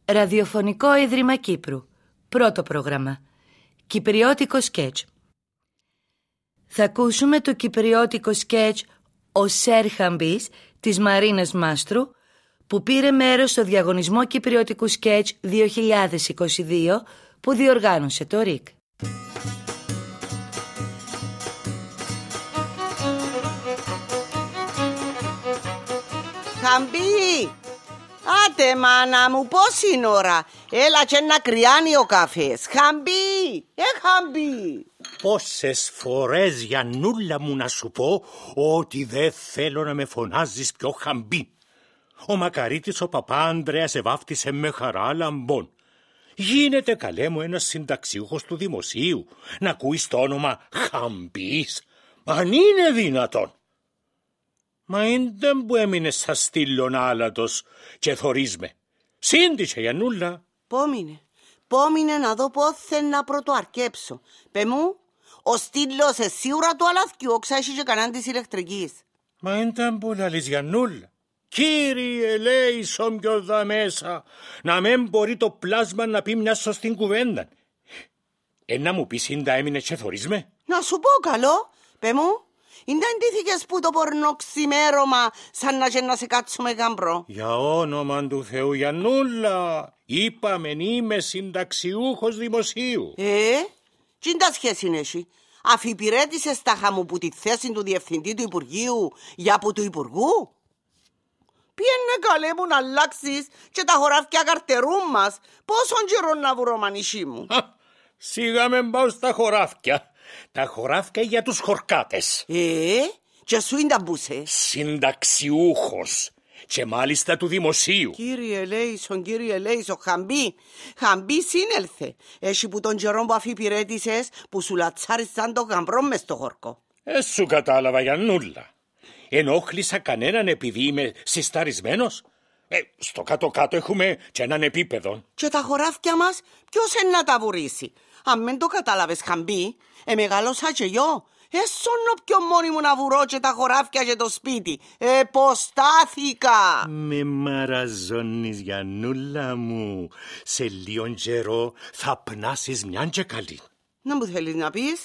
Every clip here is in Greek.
Ραδιοφωνικό Ίδρυμα Κύπρου. Πρώτο πρόγραμμα. Κυπριώτικο σκέτς. Θα ακούσουμε το κυπριώτικο σκέτς «Ο Σέρ Χαμπής» της Μαρίνας Μάστρου, που πήρε μέρος στο διαγωνισμό κυπριώτικου σκέτς 2022 που διοργάνωσε το ΡΙΚ. Χαμπή! Άτε μάνα μου, πώς είναι ώρα? Έλα και να κρυάνει ο καφές. Χαμπή! Χαμπή! Πόσες φορές, Γιαννούλα μου, να σου πω ότι δεν θέλω να με φωνάζεις πιο Χαμπή. Ο Μακαρίτης ο παπά Ανδρέας εβάφτισε με χαρά Λαμπών. Γίνεται, καλέ μου, ένας συνταξιούχος του δημοσίου να ακούεις το όνομα Χαμπής? Αν είναι δυνατόν? Μα είναι που έμεινε στα στήλων άλατος και θωρείς με. Σύντησε, Γιαννούλα. Πόμεινε να δω πόθε να πρωτοαρκέψω. Πε μου, ο στήλος σίγουρα το αλάθκιο ξάχει και κανάν της ηλεκτρικής. Μα είναι που λαλείς, Γιαννούλα. Κύριε, λέει σόμπιο δα μέσα, να μην μπορεί το πλάσμα να πει μια σωστή κουβέντα. Να μου πεις ίντα έμεινε και θωρείς με. Να σου πω καλό, πε μου. Είναι αντίθηκες που το πορνοξημέρωμα σαν να σε κάτσουμε γαμπρό? Για όνομα του Θεού, Γιαννούλα, είπαμε είμαι συνταξιούχος δημοσίου. Τι είναι τα σχέση έχει? Αφιπηρέτησες τάχα μου που τη θέση του διευθυντή του Υπουργείου για που του Υπουργού? Πιένε καλέ μου να αλλάξεις και τα χωράφια καρτερούν μας. Πόσον καιρό να βρω, μανισί μου? Σιγά με πάω στα χωράφια. Τα χωράφια για τους χορκάτες. Και σου είναι τα μπούσε? Συνταξιούχος. Και μάλιστα του δημοσίου. Κύριε Λέισον, Χαμπή σύνελθε. Έχει που τον καιρό που αφιπηρέτησες που σου λατσάρισαν το γαμπρό μες στο χορκό. Σου κατάλαβα, Γιαννούλα. Ενόχλησα κανέναν επειδή είμαι συσταρισμένος? Στο κάτω-κάτω έχουμε και έναν επίπεδο. Και τα χωράφια μας ποιος είναι να τα βουρήσει? Αν δεν το κατάλαβες, Χαμπή, μεγάλωσα και εγώ. Έσωνο πιο μόνη μου να βουρώ και τα χωράφια και το σπίτι. Ποστάθηκα. Με μαραζώνεις, Γιαννούλα μου. Σε λίγον καιρό θα πνάσεις μιαν και καλή. Να μου θέλεις να πεις?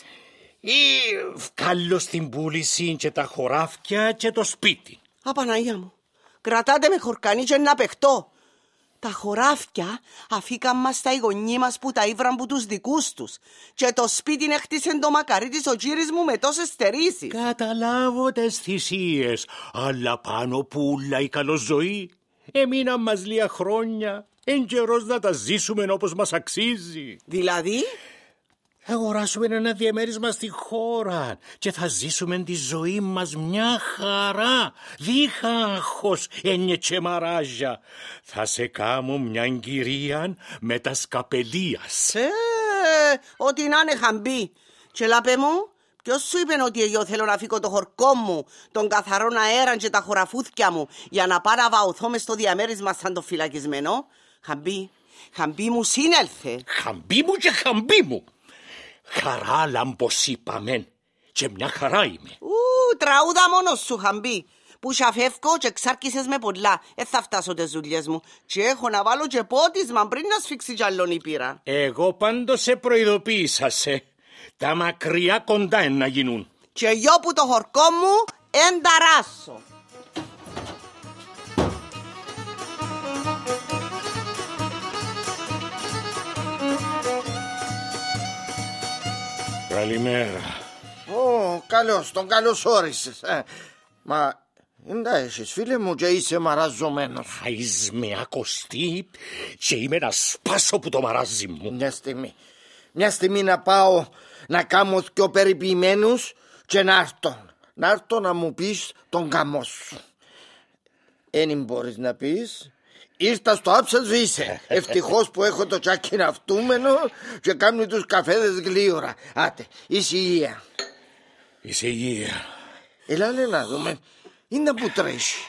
Βγάλω στην πούληση και τα χωράφια και το σπίτι. Απαναγία μου, κρατάτε με χορκανί και να παιχτώ. Τα χωράφια αφήκαν μας τα γονεί μας που τα ήβραν που τους δικούς τους. Και το σπίτι έχτισε το Μακαρίτης ο κύρις μου με τόσες στερήσεις. Καταλάβω τις θυσίες, αλλά πάνω που ούλα η καλοζωή. Έμειναν μας λίγα χρόνια, εν καιρός να τα ζήσουμε όπως μας αξίζει. Δηλαδή? Θα αγοράσουμε ένα διαμέρισμα στη χώρα και θα ζήσουμε τη ζωή μας μια χαρά, δίχα άγχος, έννοιε και μαράζια. Θα σε κάμω μια κυρία με τα σκαπελίας. Ό,τι να είναι, Χαμπή. Και λάπε μου, ποιος σου είπε ότι εγώ θέλω να φύγω το χορκό μου, τον καθαρόν αέρα και τα χωραφούθκια μου, για να πάω να βαουθώ μες στο διαμέρισμα σαν το φυλακισμένο? Χαμπή μου σύνελθε. Χαμπή μου και Χαμπή μου. Χαρά λάμπος είπαμεν. Και μια χαρά είμαι. Τραούδα μόνος σου, Χαμπή. Που σαφεύκω και ξάρκισες με πολλά. Θα φτάσω τις δουλειές μου. Και έχω να βάλω και πότισμα πριν να σφίξει κι άλλον η πύρα. Εγώ πάντως σε προειδοποίησα σε. Τα μακριά κοντά να γίνουν. Και εγώ που το χορκό μου ενταράσω. Καλημέρα. Καλώς, τον καλώς όρισες. Μα εντά έχεις, φίλε μου, και είσαι μαραζωμένος. Χαείς με ακοστή και είμαι να σπάσω που το μαράζι μου. Μια στιγμή να πάω να κάνω πιο περιποιημένους και να έρθω να μου πεις τον γαμό σου. Εν μπορείς να πεις? Ήρθα στο άψα σβήσε. Ευτυχώς που έχω το τσάκι ναυτούμενο και κάνει τους καφέδες γλίωρα. Άτε, ησυχία. Ησυχία. Έλα να δούμε. Είναι που τρέχει.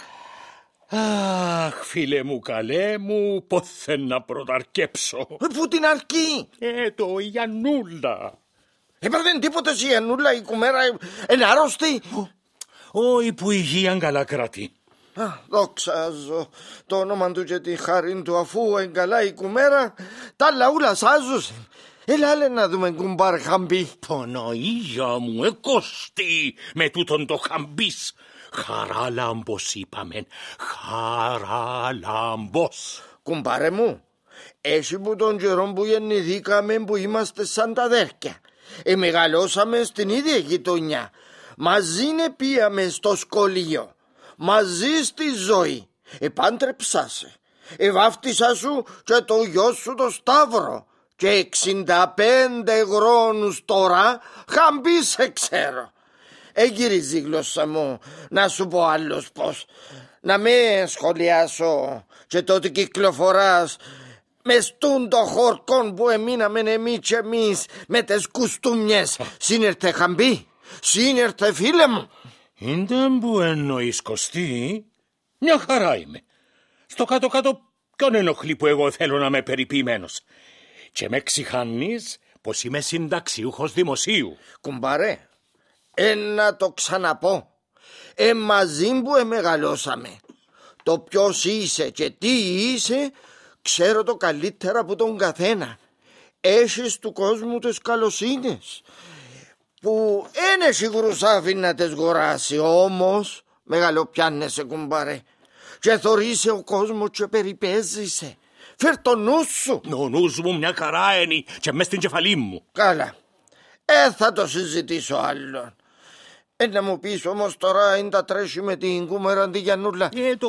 Αχ, φίλε μου, καλέ μου, πόθε να πρωταρκέψω. Πού την αρκεί? Το Γιαννούλα. Έπρεπε τίποτε η Γιαννούλα η κουμέρα είναι άρρωστη? Όχι που υγείαν καλά κρατεί. Δόξαζω το όνομα του και τη χάρη του, αφού εγκαλά η κουμέρα, τα λαούλα σάζωσε. Έλα να δούμε κουμπάρ Χαμπή. Παναγία μου, Κωστή, με τούτον το Χαμπής. Χαράλαμπος είπαμε, Χαράλαμπος. Κουμπάρε μου, έτσι που τον καιρό που γεννηθήκαμε, που είμαστε σαν τα αδέρφια, μεγαλώσαμε στην ίδια γειτονιά, μαζί πήγαμε στο σχολείο, μαζί στη ζωή, επάντρεψα σε, βάφτισα σου και το γιο σου το Σταύρο, και 65 χρόνους τώρα Χαμπή σε ξέρω. Γυρίζει η γλώσσα μου να σου πω άλλος πως, να με σχολιάσω και τότε κυκλοφοράς με στούν το χορκόν που εμείναμε εμείς και εμείς με τις κουστούμιες. Σύνερθε Χαμπή, σύνερθε φίλε μου. Ήνταν που εννοείς Κωστή, μια χαρά είμαι. Στο κάτω-κάτω ποιον ενοχλεί που εγώ θέλω να είμαι περιποιημένος. Και με ξηχάνεις πως είμαι συνταξιούχος δημοσίου. Κουμπάρε, να το ξαναπώ, μαζί που μεγαλώσαμε. Το ποιος είσαι και τι είσαι ξέρω το καλύτερα από τον καθένα. Έχεις του κόσμου τις καλοσύνες που είναι σίγουρος να τις γοράσει, όμως μεγαλοπιάνεσαι κουμπάρε και θωρείσαι ο κόσμος και περιπέζεσαι. Φέρ το νου σου. Ο νους μου μια χαρά είναι και μες στην κεφαλή μου. Καλά, θα το συζητήσω άλλον. Να μου πεις όμως τώρα είναι τα τρέχει με την κούμερα τη Γιαννούλα.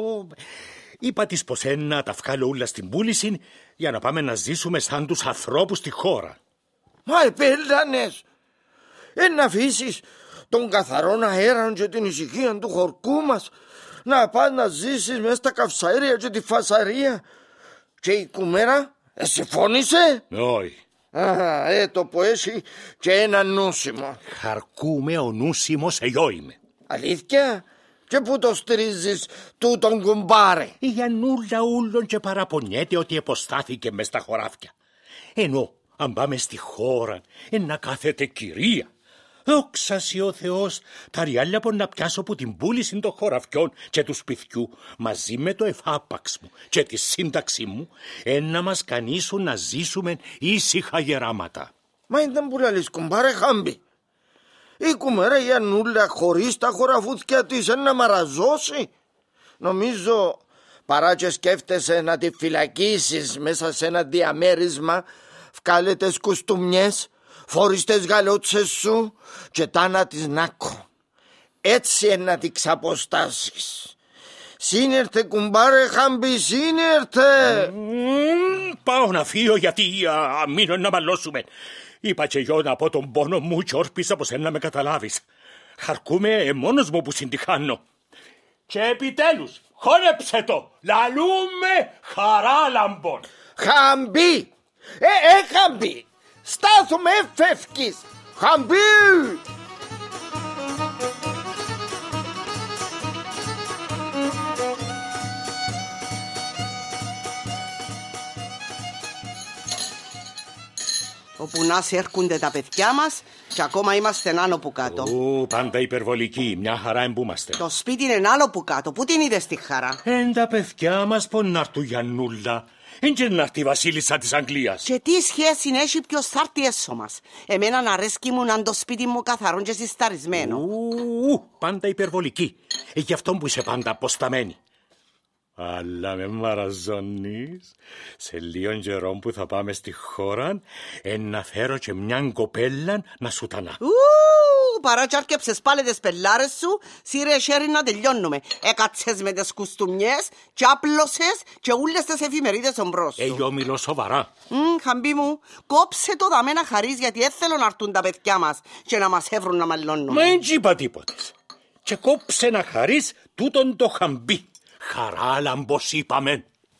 Είπα της πως να τα βγάλω όλα στην πούληση για να πάμε να ζήσουμε σαν τους ανθρώπους στη χώρα. Μα επέλανες, να αφήσεις τον καθαρόν αέρα και την ησυχία του χορκού μας, να πας να ζήσεις μέσα στα καυσαέρια και τη φασαρία. Και η κουμέρα συμφώνησε. Όχι. Το που έχει και ένα νούσιμο. Χαρκούμε ο νούσιμος εγώ είμαι. Αλήθεια? Και πού το στηρίζεις τούτον κουμπάρε? Η Γιαννούλα ούλον και παραπονιέται ότι εποστάθηκε μες στα χωράφια. Ενώ αν πάμε στη χώρα να κάθεται κυρία. Δόξα σοι ο Θεός, τα ριάλια που να πιάσω από την πούληση των χωραφιών και του σπιτιού μαζί με το εφάπαξ μου και τη σύνταξη μου να μας κανίσουν να ζήσουμε ήσυχα γεράματα. Μα ήταν που λαλείς κουμπάρε Χαμπή. Η κουμέρα Γιαννούλα χωρίς τα χωραφούθια της να μαραζώσει. Νομίζω παρά και σκέφτεσαι να τη φυλακίσεις μέσα σε ένα διαμέρισμα, βγάλε τις κουστούμιες, φόρεις τις γαλότσες σου και τάνα της νάκο. Έτσι να τη ξαποστάσεις. Σύνερθε κουμπάρε Χαμπή, σύνερθε. Πάω να φύγω γιατί μείνω να μαλώσουμε. Είπα και εγώ να πω τον πόνο μου και όρπισα πως να με καταλάβεις. Χαρκούμε μόνος μου που συντυχάνω. Και επιτέλους χώνεψε το, λαλούμε Χαράλαμπον. Χαμπή, Χαμπή, στάθουμε φεύγεις. Χαμπή. Όπου να σε έρχονται τα παιδιά μας και ακόμα είμαστε άνω που κάτω. Πάντα υπερβολική, μια χαρά εμπούμαστε. Το σπίτι είναι άλλο που κάτω, πού την είδες τη χαρά? Τα παιδιά μας πονάρτου Γιαννούλα. Και να έρθει η βασίλισσα της Αγγλίας. Και τι σχέση έχει ποιος θα έρθει έσω μας? Εμένα να αρέσκει μου να το σπίτι μου καθαρόν και συσταρισμένο. Πάντα υπερβολική. Γι' αυτό που είσαι πάντα αποσταμένη. Αλλά με μαραζώνεις. Σε λίγον καιρό που θα πάμε στη χώρα να φέρω και μια κοπέλα να σου τανά. Παρά κι άρκεψες πάλι τις πελάρες σου, σύρε χέρι να τελειώνουμε. Έκατσες με τις κουστούμιες και άπλωσες και ούλες τις εφημερίδες ομπρός σου. Εγώ μιλώ σοβαρά. Χαμπή μου, κόψε το δαμέ να χαρείς, γιατί δεν θέλω να έρθουν τα παιδιά μας και να μας έβρουν να μαλλώνουμε. Μα έτσι είπα τίποτες. Και κόψε να χαρείς τούτον το Χαμπή. Χαράλαμπος είπαμε.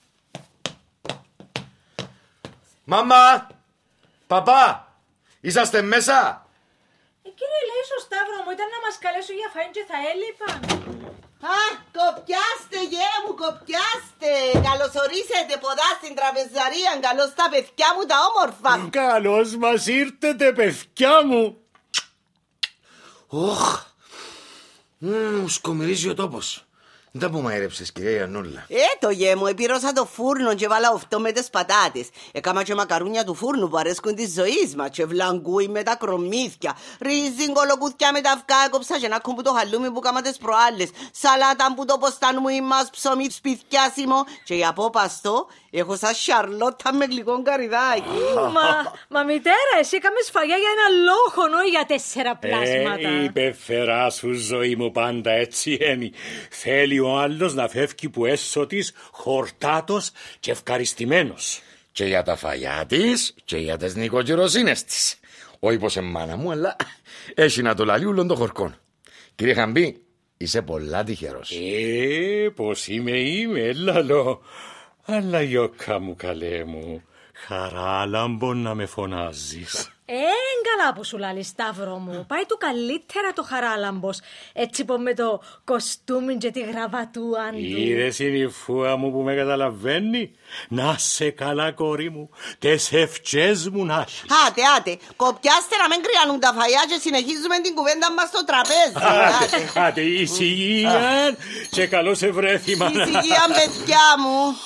Μαμά! Παπά! Είσαστε μέσα? Κύριε, λέει στο Σταύρο μου ήταν να μας καλέσω για φαΐν και θα έλειπαν. Κοπιάστε γέ μου, κοπιάστε. Καλωσορίσετε ποδά στην τραπεζαρία. Καλώς τα παιδιά μου τα όμορφα. Καλώς μας ήρθετε παιδιά μου. Σκομυρίζει ο τόπος. Δεν που μαείρεψες, κυρία Ιαννούλα. Το γε μου, επίρωσα το φούρνο και βάλα αυτό με τις πατάτες. Έκαμα και μακαρούνια του φούρνου που αρέσκουν της ζωής μας. Και βλαγκούι με τα κρομμύθια. Ρύζιν κολοκούθια με τα αυγά. Έκοψα και να κόμπου το χαλούμι που κάμα τις προάλλες. Σαλάτα που το ποστάν μου ημάς ψωμί σπιθιάσιμο. Και για απόπαστο έχω σαν Σαρλότα με γλυκό καρυδάκι. Μα μητέρα, εσύ κάμες φαγιά για ένα λόχονο ή για 4 πλάσματα. Η πεθερά σου ζωή μου πάντα έτσι είναι. Θέλει ο άλλος να φεύγει που έσω της χορτάτος και ευχαριστημένος. Και για τα φαγιά της και για τις νοικοκυροσύνες της. Όχι πως μάνα μου, αλλά έχει να το λαλεί ούλον το χορκόν. Κύριε Χαμπή, είσαι πολλά τυχερός. Πως είμαι, λαλό. Αλλά γιώκα μου καλέ μου, χαράλαμπον να με φωνάζεις. Καλά που σου λάλη, Σταύρο μου. Πάει του καλύτερα το χαράλαμπος. Έτσι πω με το κοστούμι και τη γραβατούαν του. Είδες είναι η φούα μου που με καταλαβαίνει. Να σε καλά κόρη μου, τες ευχές μου να έχεις. Άτε, κοπιάστε να μην κρυανούν τα φαγιά και συνεχίζουμε την κουβέντα μας στο τραπέζι. Άτε, ησυχία και καλώς ευρέθη μάνα. Ησυχία, παιδιά μου.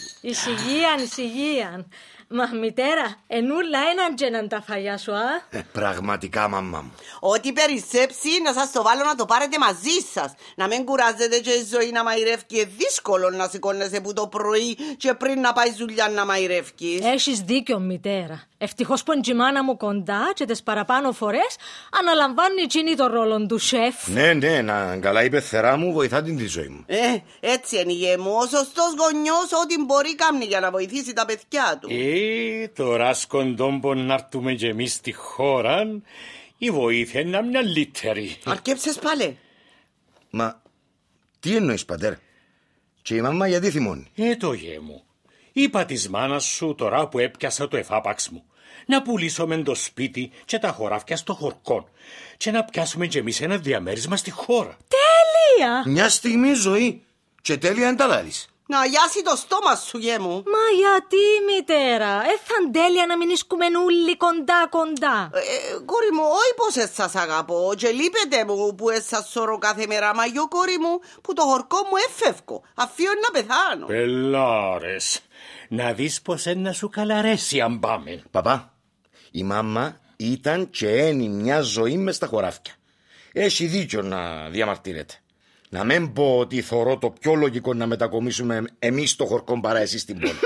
Ησυχίαν. Μα μητέρα, ενούλα έναν τζέναν τα φαγιά σου, Πραγματικά, μαμά μου. Ό,τι περισσέψει να σας το βάλω να το πάρετε μαζί σας. Να μην κουράζετε και η ζωή να μαϊρεύει. Δύσκολο να σηκώνεσαι που το πρωί και πριν να πάει δουλειά να μαϊρεύει. Έχεις δίκιο, μητέρα. Ευτυχώς που είναι η μάνα μου κοντά και τις παραπάνω φορές αναλαμβάνει εκείνη το ρόλο του σεφ. Ναι, να καλά η πεθερά μου βοηθά την τη ζωή μου. Έτσι είναι η γε μου. Ο σωστός γονιός ό,τι μπορεί κάνει για να βοηθήσει τα παιδιά του. Τώρα σκοντών να έρθουμε και εμείς στη χώρα, η βοήθεια είναι μια λύτερη. Αρκέψες πάλι. Μα τι εννοείς, πατέρα? Και η μαμά γιατί θυμώνει? Το γε μου. Είπα της μάνας σου τώρα που έπιασα το εφάπαξ μου να πουλήσουμε το σπίτι και τα χωράφια στο χορκόν και να πιάσουμε κι εμείς ένα διαμέρισμα στη χώρα. Τέλεια! Μια στιγμή ζωή και τέλεια είναι τα λάλης. Να αγιάσει το στόμα σου, γε μου. Μα γιατί, μητέρα? Έθαν τέλεια να μην ισκούμε όλοι κοντά. Κόρη μου, όχι πως σας αγαπώ και λείπετε μου που σας σωρώ κάθε μέρα. Μα γιο κόρη μου που το χορκό μου έφευκω. Αφήνω να πεθάνω. Πελάρες, να δεις πως να σου καλαρέσει αν πάμε. Παπά, η μάμα ήταν και ένι μια ζωή μες στα χωράφια. Έχει δίκιο να διαμαρτύρεται. Να μην πω ότι θωρώ το πιο λογικό να μετακομίσουμε εμείς στο χορκό παρά εσείς στην πόλη.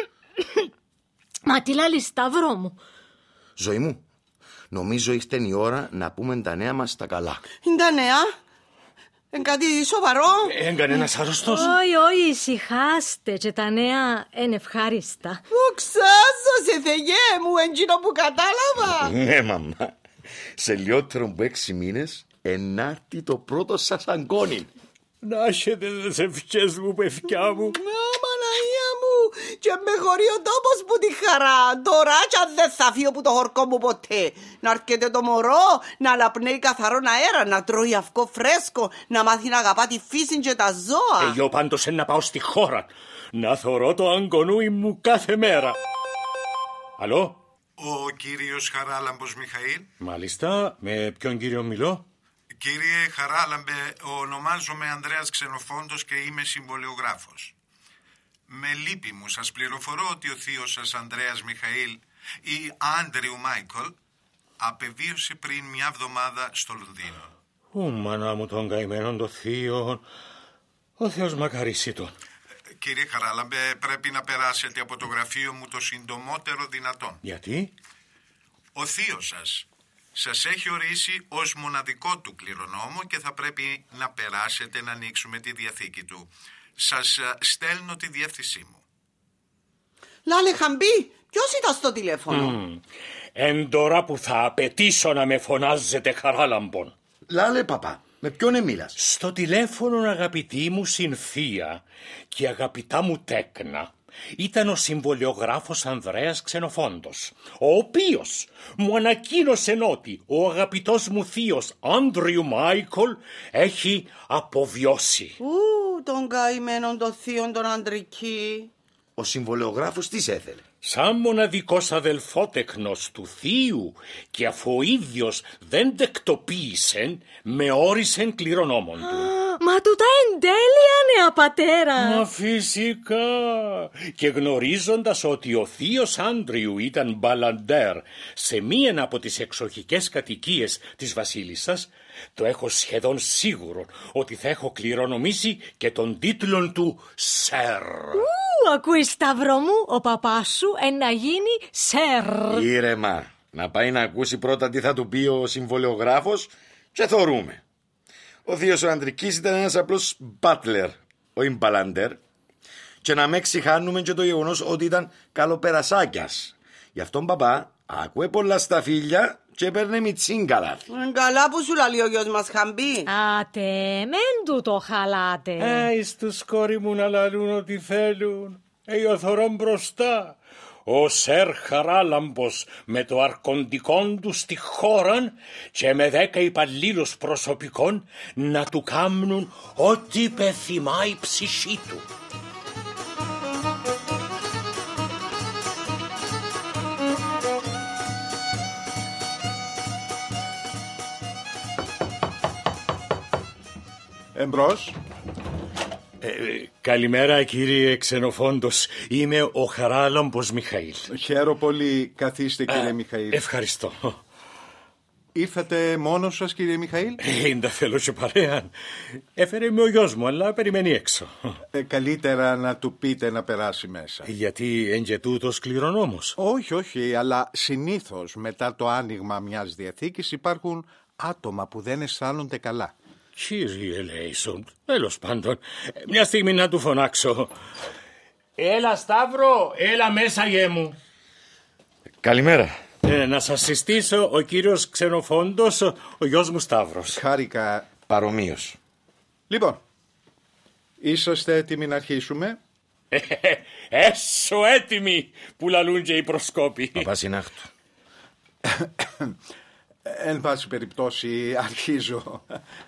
Μα τι λάλη, Σταύρο μου? Ζωή μου, νομίζω ήρθε η ώρα να πούμε τα νέα μας τα καλά. Είναι τα νέα? Είναι κάτι σοβαρό? Εν κανένας αρρωστός? Όχι, ησυχάστε και τα νέα είναι ευχάριστα. Ξάζωσε, Θεέ μου, εντζήνο που κατάλαβα. Ναι, μαμά, σε λιότερο από 6 μήνες ενάρτη το πρώτο σας αγκόνι. Να έχετε τις ευχές μου, παιδιά μου. Παναγία μου, και με χωρεί ο τόπος που τη χαρά. Τώρα κι αν δεν θα φύγω που το χορκό μου ποτέ. Να αρκετέ το μωρό, να λαπνέει καθαρόν αέρα, να τρώει αυκό φρέσκο, να μάθει να αγαπά τη φύση και τα ζώα. Εγώ πάντως να πάω στη χώρα, να θωρώ το αγκονούι μου κάθε μέρα. Αλλό? Ο κύριος Χαράλαμπος Μιχαήλ. Μάλιστα, με ποιον κύριο μιλώ? Κύριε Χαράλαμπε, ονομάζομαι Ανδρέας Ξενοφόντος και είμαι συμβολιογράφος. Με λύπη μου σας πληροφορώ ότι ο θείος σας Ανδρέας Μιχαήλ ή Άντριου Μάικολ απεβίωσε πριν μια εβδομάδα στο Λονδίνο. Μάνα μου τον καημένο το θείο, ο Θεός μακαρίσει τον. Κύριε Χαράλαμπε, πρέπει να περάσετε από το γραφείο μου το συντομότερο δυνατόν. Γιατί? Ο θείος σας έχει ορίσει ως μοναδικό του κληρονόμο και θα πρέπει να περάσετε να ανοίξουμε τη διαθήκη του. Σας στέλνω τη διεύθυνσή μου. Λάλε Χαμπή, ποιος ήταν στο τηλέφωνο? Εν τώρα που θα απαιτήσω να με φωνάζετε Χαράλαμπον. Λάλε παπά, με ποιον μίλας? Στο τηλέφωνο αγαπητή μου συνθεία και αγαπητά μου τέκνα ήταν ο συμβολιογράφος Ανδρέας Ξενοφόντος, ο οποίος μου ανακοίνωσε ότι ο αγαπητός μου θείος Άντριου Μάικολ έχει αποβιώσει. Τον καημένον το θείον τον Αντρική. Ο συμβολιογράφος τι σε έθελε? σαν μοναδικός αδελφότεκνος του θείου, και αφού ο ίδιος δεν τεκτοποίησεν, με όρισεν κληρονόμον του. Μα τούτα εν τέλεια, νέα πατέρα. Μα φυσικά. Και γνωρίζοντας ότι ο θείος Άντριου ήταν μπαλαντέρ σε μίαν από τις εξοχικές κατοικίες της βασίλισσας, το έχω σχεδόν σίγουρο ότι θα έχω κληρονομήσει και τον τίτλον του Σερ. Ακούεις, Σταύρο μου, ο παπάς σου να γίνει Σερ. Ήρεμα, να πάει να ακούσει πρώτα τι θα του πει ο συμβολιογράφος και θωρούμε. Ο θείος ο Αντρικής ήταν ένας απλός μπάτλερ, ο Ιμπαλαντέρ, και να με ξεχάνουμε και το γεγονός ότι ήταν καλοπερασάκιας. Γι' αυτόν παπά άκουε πολλά σταφύλια και έπαιρνε μιτσίγκαλα. Καλά που σου λέει ο γιος μας Χαμπή. Άτε, μεν του το χαλάτε. Εις τους κόρη μου να λαλούν ό,τι θέλουν. Θωρώ μπροστά. Ο Σερ Χαράλαμπος με το αρκοντικόν του στη χώραν και με 10 υπαλλήλους προσωπικών να του κάμνουν ό,τι πεθυμά η ψυχή του. Εμπρός. Καλημέρα κύριε Ξενοφόντος. Είμαι ο Χαράλαμπος Μιχαήλ. Χαίρομαι πολύ. Καθίστε κύριε Μιχαήλ. Ευχαριστώ. Ήρθατε μόνος σας κύριε Μιχαήλ? Δεν τα θέλω και παρέα. Έφερε με ο γιος μου, αλλά περιμένει έξω. Καλύτερα να του πείτε να περάσει μέσα. Γιατί εν και τούτος κληρονόμος? Όχι, αλλά συνήθως μετά το άνοιγμα μιας διαθήκης υπάρχουν άτομα που δεν αισθάνονται καλά. Κύριε Λέισον, τέλος πάντων, μια στιγμή να του φωνάξω. Έλα Σταύρο, έλα μέσα γε μου. Καλημέρα. Να σας συστήσω ο κύριος Ξενοφόντος, ο γιος μου Σταύρος. Χάρηκα. Παρομοίως. Λοιπόν, είσαστε έτοιμοι να αρχίσουμε? Έσω έτοιμοι που λαλούν και οι προσκόποι. Παπά συνάχτου. Εν πάση περιπτώσει αρχίζω.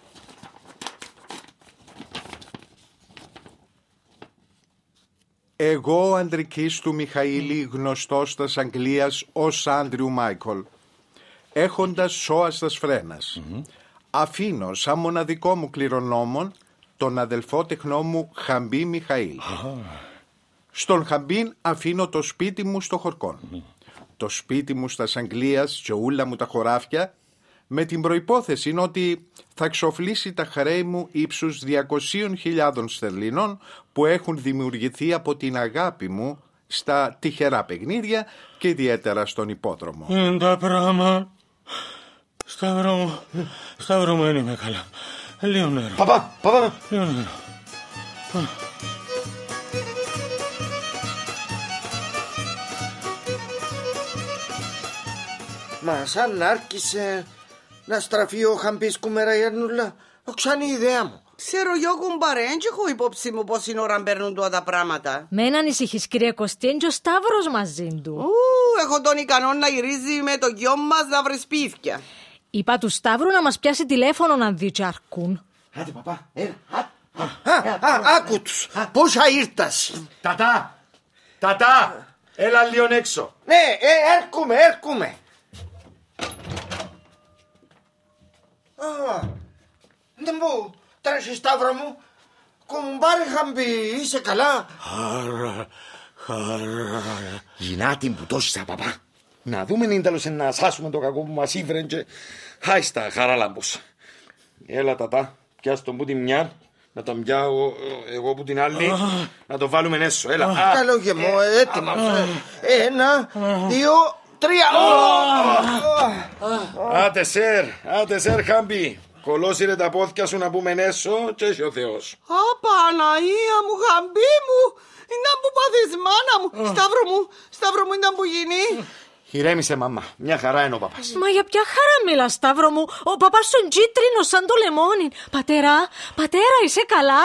Εγώ ο Ανδρικής του Μιχαήλη, γνωστός στας Αγγλίας ως Άντριου Μάικολ, έχοντας σώα στας φρένας, αφήνω σαν μοναδικό μου κληρονόμον τον αδελφό τεχνό μου Χαμπή Μιχαήλ. Στον Χαμπίν αφήνω το σπίτι μου στο Χορκόν, το σπίτι μου στας Αγγλίας και ούλα μου τα χωράφια, με την προϋπόθεση ότι θα εξοφλήσει τα χρέη μου ύψους 200.000 στερλίνων που έχουν δημιουργηθεί από την αγάπη μου στα τυχερά παιχνίδια και ιδιαίτερα στον υπόδρομο. Τα πράγμα. Σταύρο μου, δεν είμαι καλά. Λίγο νερό. Παπά. Λίγο νερό. Μα σαν άρχισε να στραφεί ο Χαμπής κουμέρα η Αρνούλα, οξάνει η ιδέα μου. Ξέρω γιο κουμπάρε, δεν έχω υπόψη μου πόση ώρα παίρνουν τώρα τα πράγματα. Μεν ανησυχείς κύριε Κωστή, είναι και ο Σταύρος μαζί του. Έχω τον ικανό να γυρίζει με το γιο μας να βρει σπίτια. Είπα του Σταύρου να μας πιάσει τηλέφωνο να δει και αρκούν. Άντε παπά, άκου τους, πόσα ήρτας. Τατά, έλα λίγο έξω. Ναι, έρχομαι. Δεν πω, τρέχει Σταύρο μου. Κουμπάρε Χαμπή, είσαι καλά? Χαρά. Γινάτη που τόσισα παπά. Να δούμε αν τέλος να σάσουμε το κακό που μας ήφερε και χάιστα Χαράλαμπος. Έλα τατά, πιάσ' τον που την μια, να τον πιάω εγώ που την άλλη, να το βάλουμε έσω. Έλα. Καλό γεμό, έτοιμα. 1, 2, 3. Άτε σερ Χαμπή. Κολώσιρε τα πόθηκια σου να πούμε έσω και έχει ο Θεός. Παναγία μου, Χαμπή μου, ήταν που πάθεις μάνα μου. Σταύρο μου ήταν που γίνει. Ηρέμησε μαμά, μια χαρά είναι ο παπάς. Μα για ποια χαρά μιλά Σταύρο μου? Ο παπάς σου τζίτρινος σαν το λεμόνι. Πατέρα, είσαι καλά?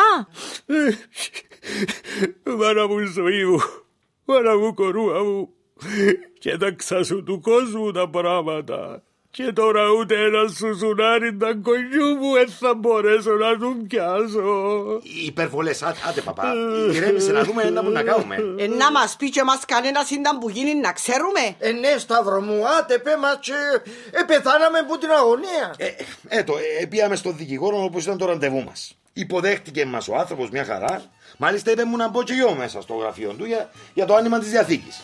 Μάνα μου ζωή μου, μάνα μου κορούα μου, κοίταξα σου του κόσμου τα πράγματα. Και τώρα ούτε ένα σουζουνάρι νταγκονιού μου δεν θα μπορέσω να του πιάσω. Υπερβολές, άντε παπά. Ηρέμησε να δούμε ένα που να κάνουμε. Να μας πει και μας κανένας ήταν που γίνει να ξέρουμε. Ναι, Σταύρο μου, άτε πέ μας και πεθάναμε από την αγωνία. Πήγαμε στον δικηγόρο όπως ήταν το ραντεβού μας. Υποδέχτηκε μας ο άνθρωπος μια χαρά. Μάλιστα είπε μου να μπω και εγώ μέσα στο γραφείο του για το άνοιγμα της διαθήκης.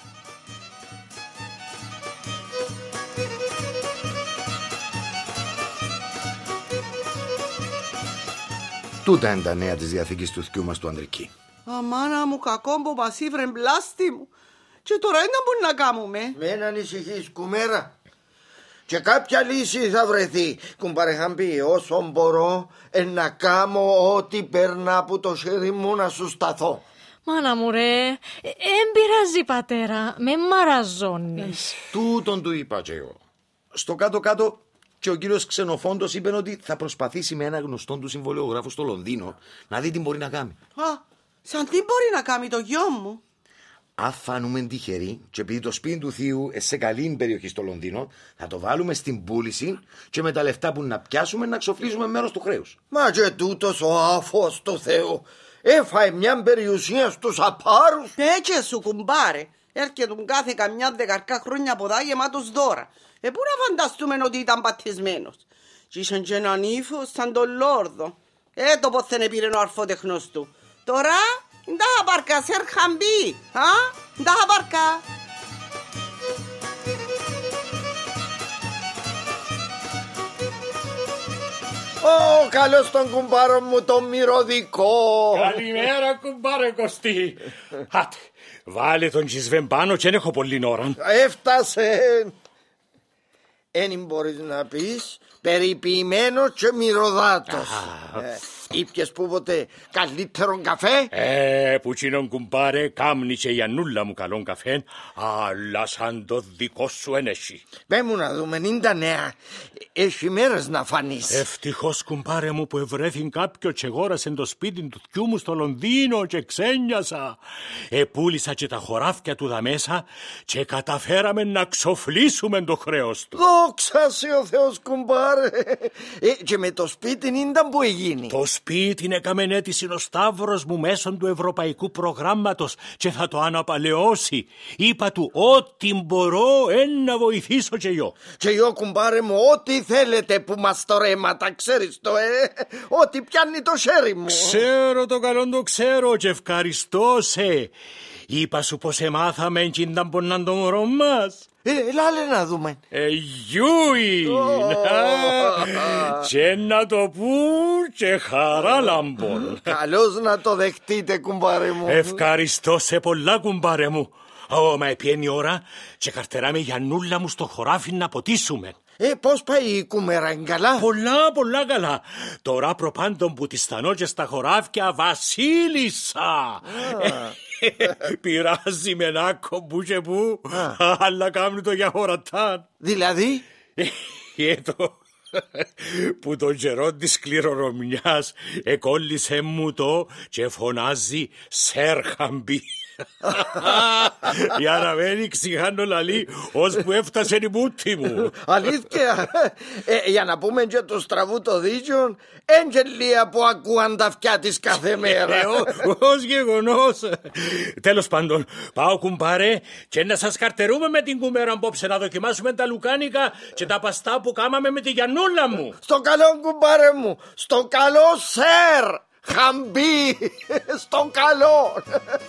Τούτα είναι τα νέα της διαθήκης του θκιού μας του Ανδρική. Αμάνα μου, κακό που μας ήβρε μπλάστη μου. Και τώρα δεν μπορεί να κάνουμε. Μην ανησυχείς, κουμέρα. Και κάποια λύση θα βρεθεί. Κουμπαρεχαμπή, όσο μπορώ να κάνω ό,τι περνά από το χέρι μου να σου σταθώ. Μάνα μου ρε, εν πειράζει πατέρα, με μαραζώνεις. Τούτον του είπα και εγώ. Στο κάτω-κάτω και ο κύριος Ξενοφόντος είπε ότι θα προσπαθήσει με ένα γνωστό του συμβολιογράφο στο Λονδίνο να δει τι μπορεί να κάνει. Σαν τι μπορεί να κάνει το γιο μου. Αν φανούμε τυχεροί και επειδή το σπίτι του θείου σε καλή περιοχή στο Λονδίνο, θα το βάλουμε στην πούληση και με τα λεφτά που να πιάσουμε να ξοφλήσουμε μέρος του χρέους. Μα και τούτος ο άφος του Θεού έφαε μια περιουσία στους απάρους. Έτσι σου κουμπάρε. Έρχεται κάθε καμιά 10 χρόνια από δά γεμάτος δώρα. Πού να φανταστούμε ότι ήταν πατισμένος. Και είχαν και έναν ύφος σαν τον Λόρδο. Το πόθεν πήρε ο αρφότεχνος του. Τώρα, ντάχα πάρκα, σέρχαν μπει. Ντάχα πάρκα. Καλώς τον κουμπάρο μου τον μυρωδικό. Καλημέρα κουμπάρε Κωστή. Άτε, βάλε τον τσισβέν πάνω και δεν έχω πολλή ώρα. Έφτασε. Εν μπορείς να πεις περιποιημένο και μυρωδάτος. Ήπιες που ποτέ καλύτερον καφέ? Που τσινόν κουμπάρε κάμνη και η Ανούλα μου καλόν καφέ, αλλά σαν το δικό σου ενέχει. Πέ μου να δούμε, είναι τα νέα. Έχει μέρες να φανείς. Ευτυχώς κουμπάρε μου που ευρέθην κάποιο και αγόρασε το σπίτι του θκιού μου στο Λονδίνο και ξένιασα. Επούλησα και τα χωράφια του δα μέσα και καταφέραμε να ξοφλήσουμε το χρέος του. Δόξα σε ο Θεός κουμπάρε. Και με το σπίτι ήταν που έγινε? Το σπίτι έκαμε αίτηση ο Σταύρος μου μέσω του ευρωπαϊκού προγράμματος και θα το αναπαλαιώσει. Είπα του ό,τι μπορώ να βοηθήσω και εγώ. Και εγώ κουμπάρε μου ό,τι θέλετε που μας το ρέματα, ξέρεις το ό,τι πιάνει το χέρι μου. Ξέρω το καλό το ξέρω και ευχαριστώ σε. Είπα σου πως εμάθαμε και ήταν πονάν το μωρό μας. Λάλε να δούμε. Γιούιν. Και να το πού και χαρά λαμπών. Καλώς να το δεχτείτε κουμπάρε μου. Ευχαριστώ σε πολλά κουμπάρε μου. Μα επιένει η ώρα και καρτεράμε για Νούλα μου στο χωράφι να ποτίσουμε. Πώς πάει η κουμέρα, είναι καλά? Πολλά καλά. Τώρα προπάντων που τη στανώ και στα χωράφια βασίλισσα. Πειράζει με ένα κομπού και που, αλλά κάνει το για χωρατάν. Δηλαδή? Που τον καιρό της κληρονομιάς εκόλλησε μου το και φωνάζει Σέρχαμπι. Για να μην ξηχάνω λαλί ώσπου έφτασε η μούτη μου. Αλήθεια? Για να πούμε και το στραβού το δίκιο, έγγελια που ακούαν τα αυτιά της κάθε μέρα. Ως γεγονός. Τέλος πάντων, πάω κουμπάρε και να σας καρτερούμε με την κουμέρα απόψε να δοκιμάσουμε τα λουκάνικα και τα παστά που κάμαμε με τη Γιαννούλα μου. Στο καλό κουμπάρε μου, στο καλό σερ Χαμπί, στο καλό.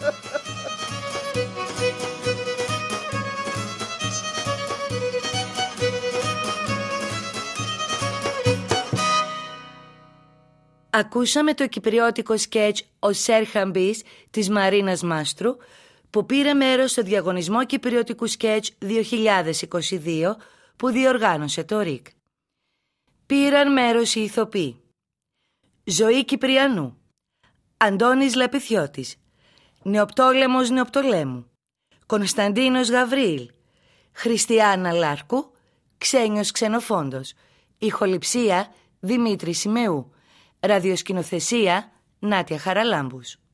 Ακούσαμε το κυπριώτικο σκέτς «Ο Σέρ Χαμπής» της Μαρίνας Μάστρου, που πήρε μέρος στο διαγωνισμό κυπριώτικου σκέτς 2022 που διοργάνωσε το ΡΙΚ. Πήραν μέρος οι ηθοποιοί: Ζωή Κυπριανού, Αντώνης Λαπιθιώτης, Νεοπτόλεμος Νεοπτολέμου, Κωνσταντίνος Γαβρίλ, Χριστιάνα Λάρκου, Ξένιος Ξενοφόντος, ηχοληψία Δημήτρη Σιμεού, ραδιοσκηνοθεσία Νάτια Χαραλάμπους.